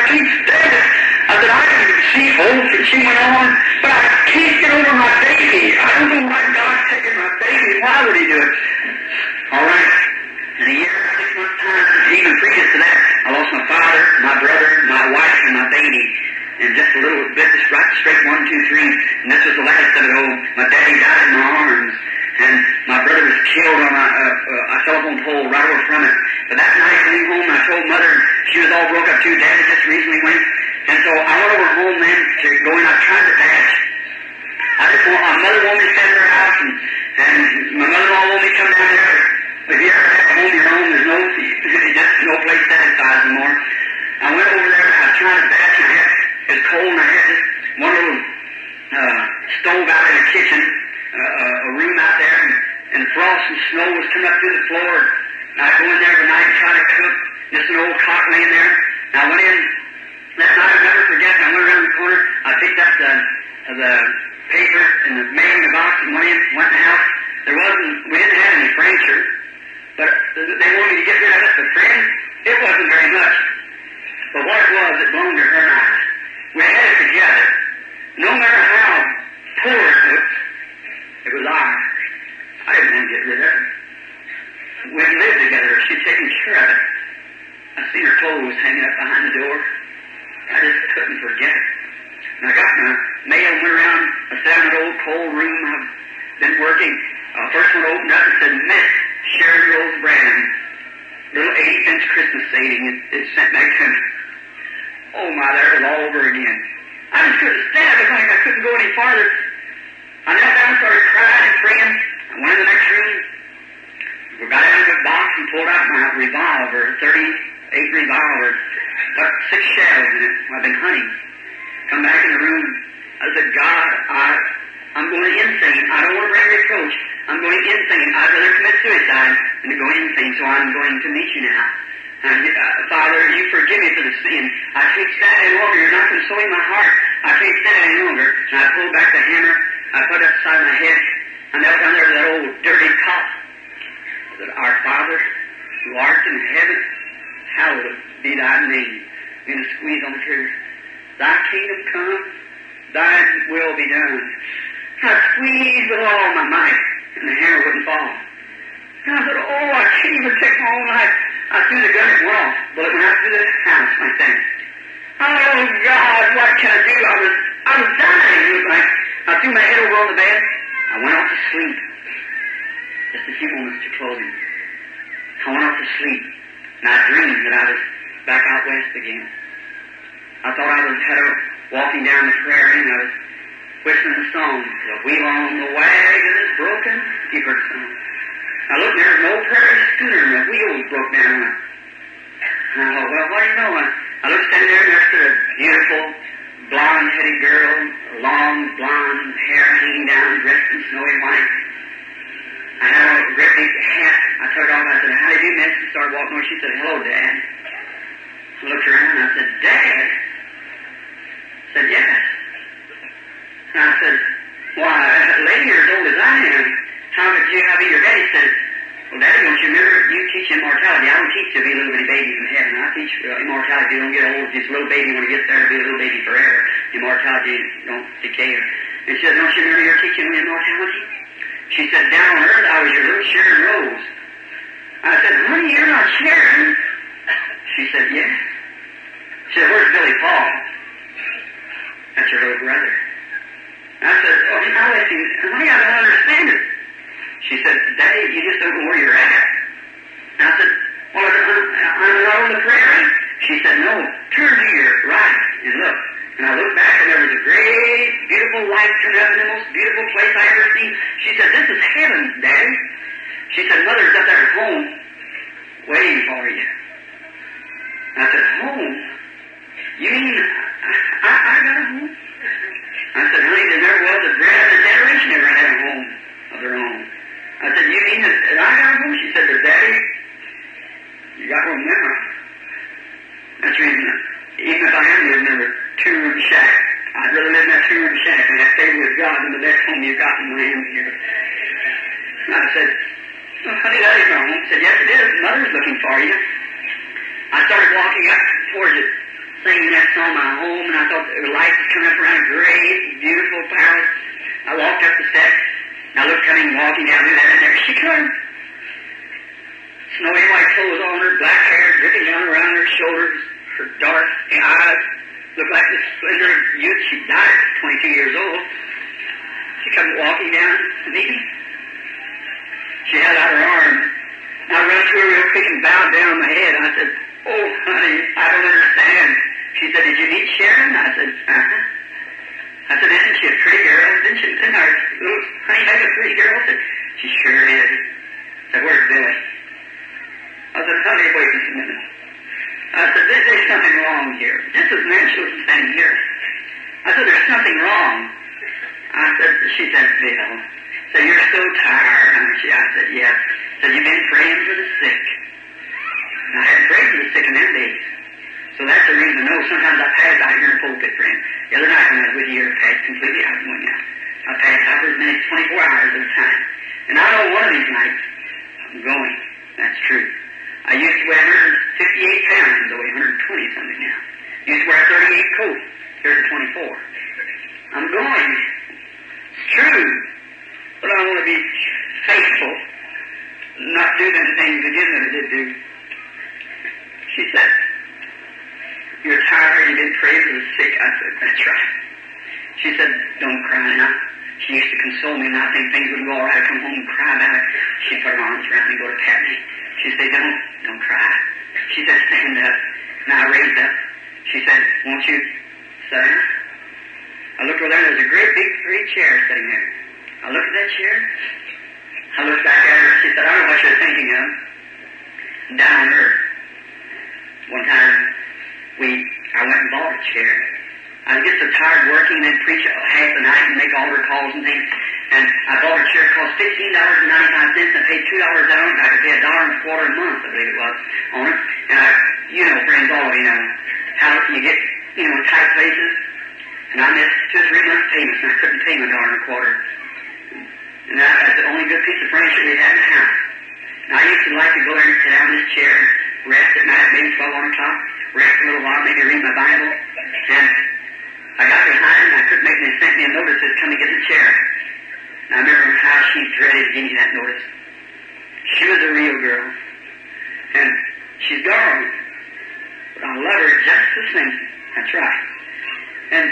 keep standing. I said, I can see hope. And she went on, but I can't get over my baby. I don't know why God's taking my baby. Why would He do it? All right. In a year, 6 months' time, even previous to that, I lost my father, my brother, my wife, and my baby. And just a little bit, just right straight 1, 2, 3. And this was the last of it all. My daddy died in my arms. And my brother was killed on a telephone pole right over from it. But that night I came home and I told Mother, she was all broke up too. Daddy just recently went. And so I went over home then to go in. I tried to patch. My mother wanted me to stay in her house, and my mother-in-law wanted me to come down there. If you ever have a home of your own, there's just no place satisfies anymore. I went over there. I was trying to patch, and it was cold, and I had this one little stove out in the kitchen. A room out there, and frost and snow was coming up through the floor. And I'd go in there every night and try to cook. Just an old cot laying there. And I went in that night, I'll never forget. I went around the corner. I picked up the paper and the mail in the box and went in the house. We didn't have any furniture, but they wanted me to get rid of it. But friends, it wasn't very much. But what it was, it belonged to her and I. We had it together. No matter how poor it looked, it was ours. I didn't want to get rid of it. We lived together. She'd taken care of it. I seen her clothes hanging up behind the door. I just couldn't forget it. And I got my mail and went around. I sat in an old cold room. I've been working. First one opened up and said, Miss Sherry Rose Brand. Little 80-cent Christmas saving. It sent back to me. Oh my, there it was all over again. I just couldn't stand it. Like I couldn't go any farther. I knelt down and started crying and praying. I went in the next room. We got out of the box and pulled out my revolver, 38 revolver. Got 6 shells in it. I've been hunting. Come back in the room. I said, God, I'm going insane. I don't want to bring reproach. I'm going insane. I'd rather commit suicide than to go insane, so I'm going to meet you now. And, Father, you forgive me for the sin. I can't stand any longer. You're not consoling my heart. I can't stand any longer. And I pulled back the hammer. I put it up beside my head. I knelt down there to that old dirty cot. I said, Our Father, who art in heaven, hallowed be thy name. I'm going to squeeze on the trigger. Thy kingdom come, thy will be done. I squeezed with all my might, and the hammer wouldn't fall. And I said, oh, I can't even take my own life. I threw the gun, it went off. Bullet went out through the house like that. Oh, God, what can I do? I was dying. It was like, I threw my head over on the bed. I went off to sleep. Just a few moments to closing. I went off to sleep, and I dreamed that I was back out west again. I thought I was walking down the prairie, and I was whistling the song. The wheel on the wagon is broken. You've heard the song. I looked, there was an old prairie schooner, and the wheels broke down on it. And I thought, well, what do you know? I looked standing there next to a beautiful, blonde-headed girl, long blonde hair hanging down, dressed in snowy white. I had a great big hat. I took it off. I said, how do you do, miss? She started walking over. She said, hello, Dad. I looked around, and I said, Dad? I said, yes. And I said, why, a lady you're as old as I am, how could you be your daddy? He said, well, Daddy, don't you remember, you teach immortality. I don't teach to be a little bitty baby from heaven. I teach immortality. You don't get old. Just a little baby, when it gets there, to be a little baby forever. Immortality don't decay. And she said, don't you remember you're teaching me immortality? She said, down on earth, I was your little Sharon Rose. I said, honey, you're not Sharon. She said, yes. She said, where's Billy Paul? That's your little brother. I said, oh, honey, I don't understand it. She said, Daddy, you just don't know where you're at. And I said, well, I'm not on the prairie. She said, no, turn to your right and look. And I looked back, and there was a great, beautiful light coming up in the most beautiful place I ever seen. She said, this is heaven, Daddy. She said, Mother's up there at home waiting for you. I said, home? You mean I got a home? I said, honey, there never was a generation ever had a home of their own. I said, you mean that I got a home? She said, Daddy, you got one now. That's the reason, even if I am living in a two-room shack, I'd rather live in that two-room shack and have favor with God than the best home you've got in land here. And I said, well, honey, that ain't wrong. She said, yes, it is. Mother's looking for you. I started walking up towards it. singing that song, My Home, and I thought there were lights coming up around a great, beautiful palace. I walked up the steps, and I looked coming, walking down through there, and there she comes. Snowy white clothes on her, black hair dripping down around her shoulders, her dark eyes looked like the slender youth. She died at 22 years old. She come walking down to meet me. She held out her arm. I ran to her real quick and bowed down my head. I said, "Oh, honey, I don't understand." She said, "Did you meet Sharon?" I said, "Uh-huh." I said, "Isn't she a pretty girl? Didn't she? Isn't our little honey like a pretty girl?" I said, "She sure is." I said, "Where's Billy?" I said, "Honey, wait just a minute." I said, "There's something wrong here." Just as man, she was standing here. I said, "There's something wrong." She said, "Bill, so you're so tired, aren't you?" I said, "Yes." So you've been praying for the sick. And I hadn't prayed for the sick in them days. So that's the reason I know sometimes I pass out here in the pulpit praying. The other night when I was with you, I passed completely out and went out. I passed out for as many as 24 hours at a time. And I know one of these nights, I'm going. That's true. I used to weigh 158 pounds. I weigh 120 something now. Used to wear a 38 coat. Here's a 24. I'm going. It's true. But I want to be faithful. Not do them things again that I did do. She said, "You're tired, you didn't pray for the sick." I said, "That's right." She said, "Don't cry now." She used to console me, and I think things would go all right. I'd come home and cry about it. She'd put her arms around me and go to pat me. She'd say, Don't cry." She said, "Stand up." And I raised up. She said, "Won't you sit down?" I looked over there, and there was a great big 3 chairs sitting there. I looked at that chair. I looked back at her. She said, "I don't know what you're thinking of." Down on earth. One time, I went and bought a chair. I get so tired working and then preach half the night and make altar calls and things. And I bought a chair. It cost $15.95. I paid $2 down. I could pay $1.25 a month, I believe it was, on it. And friends, all of you know how you get, in tight places. And I missed 2 or 3 months payments, and I couldn't pay my $1.25. And that's the only good piece of furniture we had in the house. And I used to like to go there and sit down in this chair, rest at night, maybe 12, 1 o'clock, rest a little while, maybe read my Bible. And I got behind, and I couldn't make me sent me a notice that come and get in the chair. And I remember how she dreaded getting that notice. She was a real girl. And she's gone. But I love her just the same. That's right. And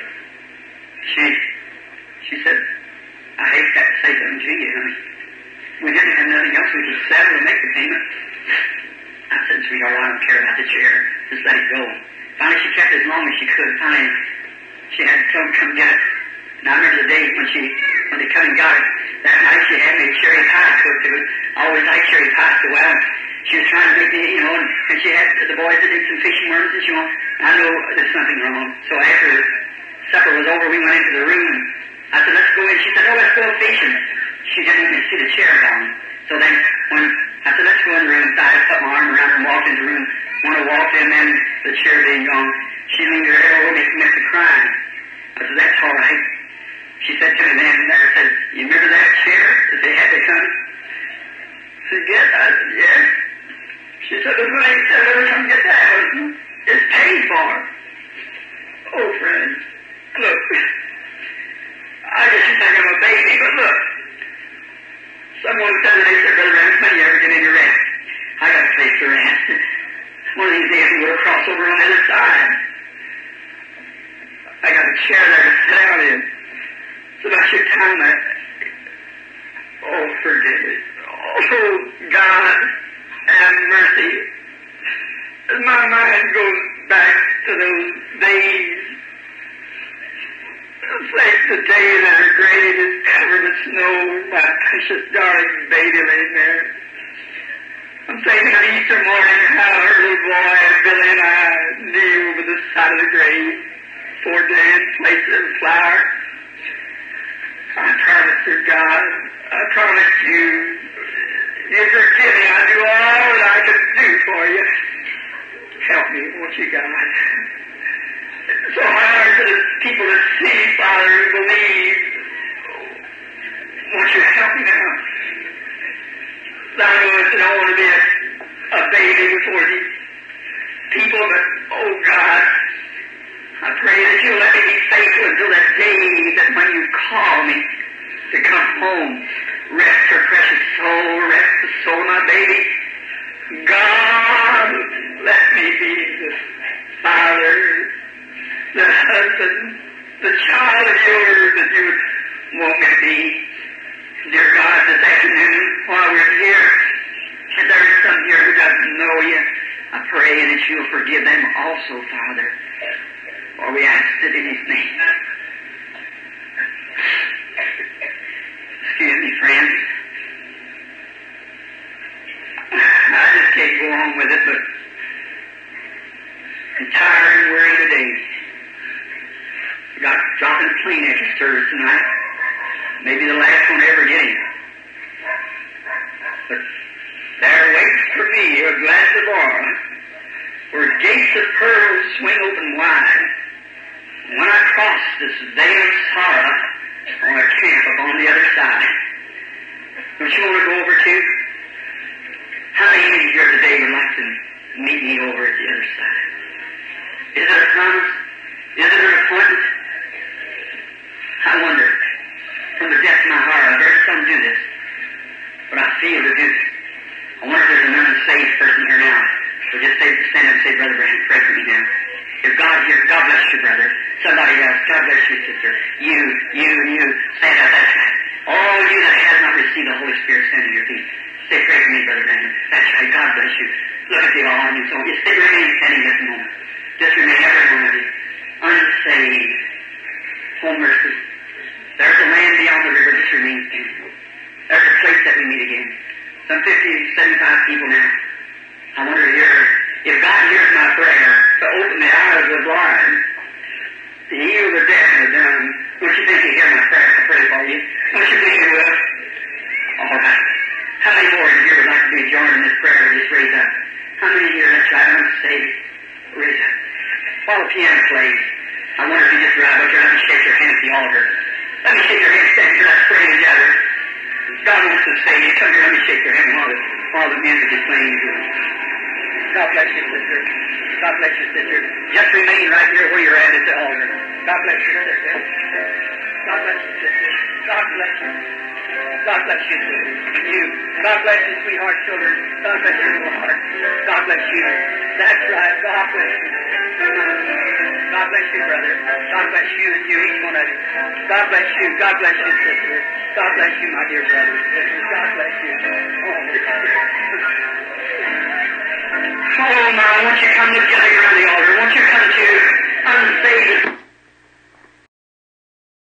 she said, "I hate to have to say something to you, honey. We didn't have nothing else. We just settled to make the payment." I said, "Sweetheart, I don't care about the chair. Just let it go." Finally, she kept it as long as she could. Finally, she had someone come get it. And I remember the day when they come and got it. That night she had me a cherry pie cooked. I always liked cherry pie so well. She was trying to make me, and she had the boys that did some fish and worms, and she went, "I know there's something wrong." So after supper was over, we went into the room. I said, "Let's go in." She said, "Oh, let's go fishing." She didn't even see the chair gone. So then when I said, "Let's go in the room," so I put my arm around her and walked into the room. When I walked in, then the chair being gone, she leaned her head over me and commenced to cry. I said, "That's all right." She said to me then and there, said, "You remember that chair that they had to come?" I said, "Yes." I said, "Yes." She said, "The lady said, let her come get that one. It's paid for." Oh, friends, look. I guess you think I'm a baby, but look. Someone said that they said, "Brother Branham, when you ever get into rest?" I got a place to rest. One of these days we'll cross over on the other side. I got a chair there to sit down in. It's about your time. Oh, forgive me. Oh, God, have mercy. As my mind goes back to those days, it's like the day that her grave is covered with snow, my precious darling baby laying there. I'm thinking of Easter morning, how her little boy, Billy, and I kneel over the side of the grave, poor dead, placed it in flower. I promise her, God, I promise you, you forgive me, I'll do all that I can do for you. Help me, won't you, God? It's so hard for the people to see, Father, and believe. Won't you help me now? I know I don't want to be a baby before these people people, but, oh God, I pray that you'll let me be faithful until that day that when you call me to come home, rest her precious soul, rest the soul of my baby. God, let me be the father, the husband, the child of yours that you want me to be. Dear God, this afternoon, while we're here, if there is some here who doesn't know you, I pray that you'll forgive them also, Father. For we ask it in His name. Excuse me, friends. I just can't go on with it, but I'm tired and weary today. I got dropping Kleenex service tonight. Maybe the last one ever getting. But there waits for me a glass of oil, where gates of pearls swing open wide. When I cross this veil of sorrow on a camp upon the other side. Don't you want to go over too? How many here today would like to meet me over at the other side? Is it a promise? Is it an appointment? I wonder, from the depth of my heart, I've heard some do this, but I feel to do it. I wonder if there's an unsaved person here now. So just stand up and say, Brother Branham, pray for me now. If God here, God bless you, brother. Somebody else, God bless you, sister. You, stand up, that's right. All you that has not received the Holy Spirit, stand to your feet. Say, pray for me, Brother Branham. That's right, God bless you. Look at the audience. So just remain standing this moment. Just remain, every one of you. Unsaved. Homeless. There's a land beyond the river. Just remain standing. There's a place that we meet again. Some 50, 75 people now. I wonder if God hears my prayer to open the eyes of the blind, to heal the deaf and the dumb. Don't you think He'll hear my prayer? I pray for you. Don't you think He will? All right. How many more in here would like to be joined in this prayer? Just raise up. How many here? That's right. I'm saved. Raise up. While the piano plays, I wonder if you just right up here, let me shake your hand at the altar. Let me shake your hand, stand here, let's pray together. God wants to save you. Come here, let me shake your hand while the music is playing. God bless you, sister. God bless you, sister. Just remain right here where you're at the altar. God bless you, sister. God bless you, sister. God bless you. God bless you, sister. You. God bless you, sweetheart children. God bless your little heart. God bless you. That's right. God bless you. God bless you, brother. God bless you and you, each one of you. God bless you. God bless you, sister. God bless you, my dear brother. God bless you. Oh, now, won't you come together around the altar?